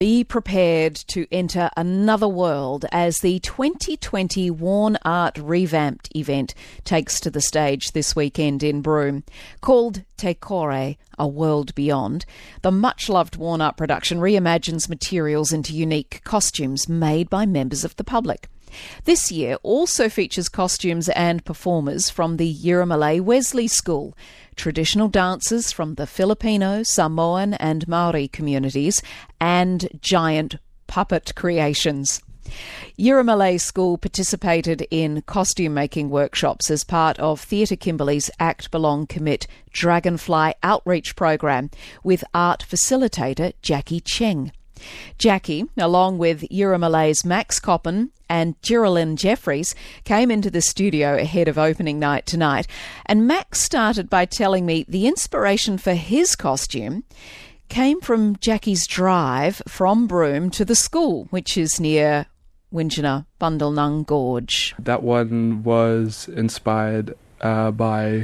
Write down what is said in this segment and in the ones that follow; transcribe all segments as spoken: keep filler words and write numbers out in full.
Be prepared to enter another world as the twenty twenty Warn Art Revamped event takes to the stage this weekend in Broome. Called Te Kore, A World Beyond, the much-loved Warn Art production reimagines materials into unique costumes made by members of the public. This year also features costumes and performers from the Yiramalay Wesley School, traditional dancers from the Filipino, Samoan and Maori communities, and giant puppet creations. Yiramalay School participated in costume-making workshops as part of Theatre Kimberley's Act Belong Commit Dragonfly outreach program with art facilitator Jackie Cheng. Jackie, along with Yiramalay's Max Coppin and Geraldine Jeffries, came into the studio ahead of opening night tonight. And Max started by telling me the inspiration for his costume came from Jackie's drive from Broome to the school, which is near Windjina Bundalnung Gorge. That one was inspired uh, by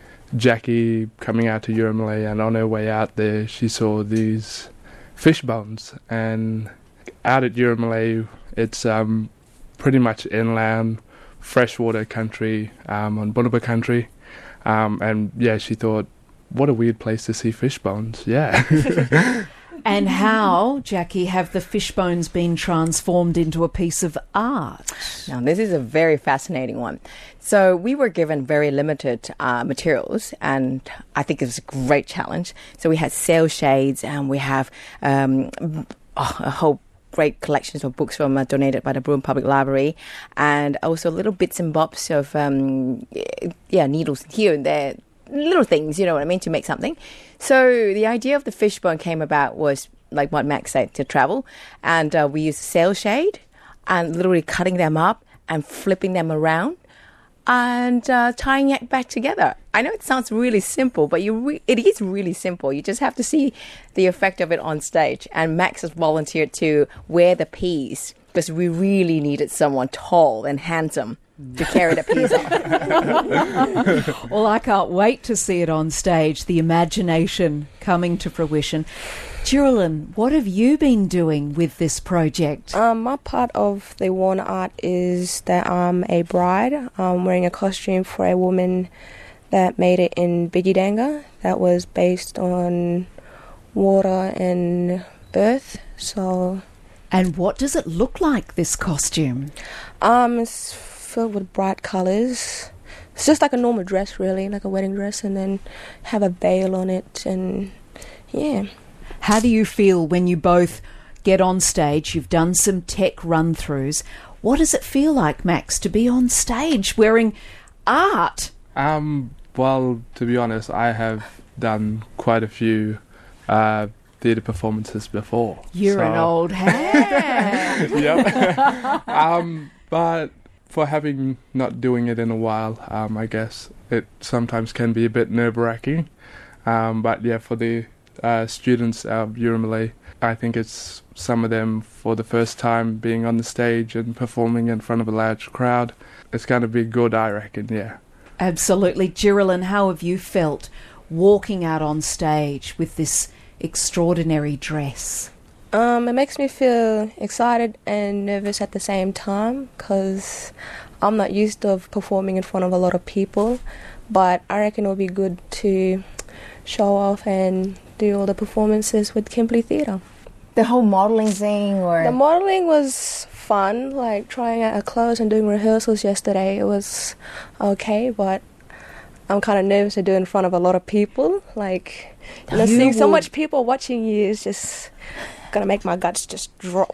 Jackie coming out to Yiramalay, and on her way out there she saw these fish bones, and out at Yiramalay it's um, pretty much inland, freshwater country, um, on Bunuba country, um, and yeah, she thought, what a weird place to see fish bones, yeah. And how, Jackie, have the fish bones been transformed into a piece of art? Now, this is a very fascinating one. So we were given very limited uh, materials, and I think it was a great challenge. So we had sail shades, and we have um, oh, a whole great collections of books from uh, donated by the Broome Public Library, and also little bits and bobs of um, yeah needles here and there, little things, you know what I mean, to make something. So the idea of the fishbone came about was, like what Max said, to travel. And uh, we used sail shade and literally cutting them up and flipping them around and uh, tying it back together. I know it sounds really simple, but you re- it is really simple. You just have to see the effect of it on stage. And Max has volunteered to wear the piece because we really needed someone tall and handsome to carry the piece off. Well, I can't wait to see it on stage, the imagination coming to fruition. Geraldine, what have you been doing with this project? Um, my part of the Warn Art is that I'm a bride. I'm wearing a costume for a woman that made it in Bigidanga. That was based on water and earth. So, and what does it look like, this costume? Um, it's filled with bright colours. It's just like a normal dress, really, like a wedding dress, and then have a veil on it, and yeah. How do you feel when you both get on stage? You've done some tech run-throughs. What does it feel like, Max, to be on stage wearing art? Um, well, to be honest, I have done quite a few uh, theatre performances before. You're so. an old hand. Yep. um, but for having not doing it in a while, um, I guess it sometimes can be a bit nerve-wracking. Um, but yeah, for the uh, students of Yiramalay, I think it's some of them for the first time being on the stage and performing in front of a large crowd. It's going to be good, I reckon, yeah. Absolutely. Geraldine, how have you felt walking out on stage with this extraordinary dress? Um, it makes me feel excited and nervous at the same time because I'm not used to performing in front of a lot of people, but I reckon it will be good to show off and do all the performances with Kimberley Theatre. The whole modelling thing, or the modelling was fun, like trying out our clothes and doing rehearsals yesterday. It was okay, but I'm kind of nervous to do it in front of a lot of people. Like, you know, seeing so much people watching you is just gonna make my guts just drop.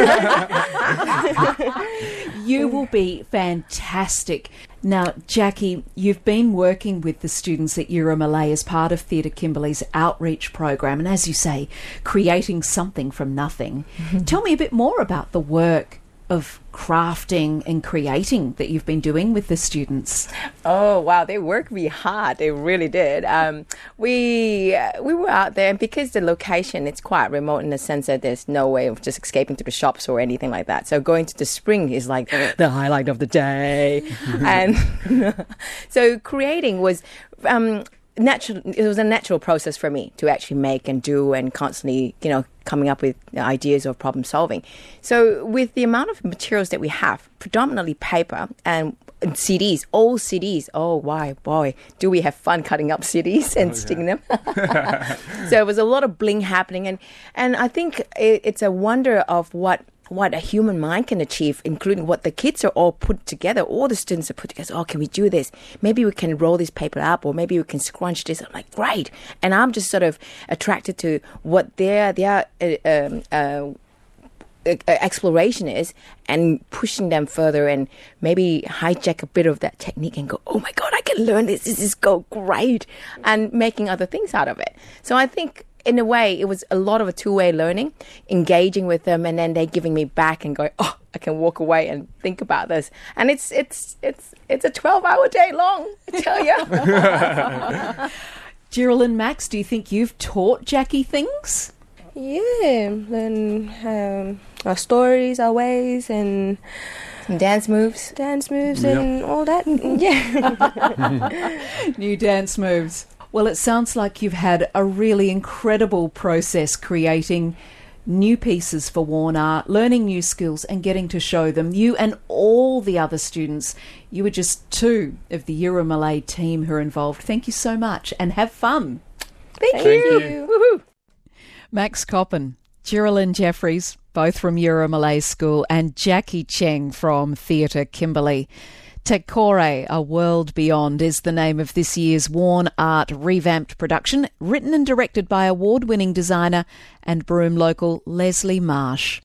You will be fantastic. Now, Jackie, you've been working with the students at Yiramalay as part of Theatre Kimberley's outreach program, and as you say, creating something from nothing. Mm-hmm. Tell me a bit more about the work of crafting and creating that you've been doing with the students. Oh, wow, they worked really hard. They really did. Um, we uh, we were out there, and because the location, it's quite remote in the sense that there's no way of just escaping to the shops or anything like that. So going to the spring is like the highlight of the day. And so creating was... Um, natural. It was a natural process for me to actually make and do, and constantly, you know, coming up with ideas of problem solving. So with the amount of materials that we have, predominantly paper and C Ds, all C Ds. Oh, why, boy, do we have fun cutting up C Ds and oh, sticking yeah. them? So it was a lot of bling happening, and and I think it, it's a wonder of what. what a human mind can achieve, including what the kids are all put together. All the students are put together. Oh, can we do this? Maybe we can roll this paper up, or maybe we can scrunch this. I'm like, great. And I'm just sort of attracted to what their their uh, um, uh, exploration is, and pushing them further, and maybe hijack a bit of that technique and go, oh my God, I can learn this. This is go great, and making other things out of it. So I think, in a way, it was a lot of a two-way learning, engaging with them, and then they giving me back and going, oh, I can walk away and think about this. And it's it's it's it's a twelve-hour day long, I tell you. Geraldine, Max, do you think you've taught Jackie things? Yeah, and um, our stories, our ways, and some dance moves, dance moves, yep. and all that. Yeah, new dance moves. Well, it sounds like you've had a really incredible process creating new pieces for Warn Art, learning new skills and getting to show them. You and all the other students, you were just two of the Euromalay team who are involved. Thank you so much, and have fun. Thank, Thank you. you. Woohoo. Max Coppin, Geraldine Jeffries, both from Euromalay School, and Jackie Cheng from Theatre Kimberley. Te Kore, A World Beyond, is the name of this year's Warn Art revamped production, written and directed by award-winning designer and Broome local Leslie Marsh.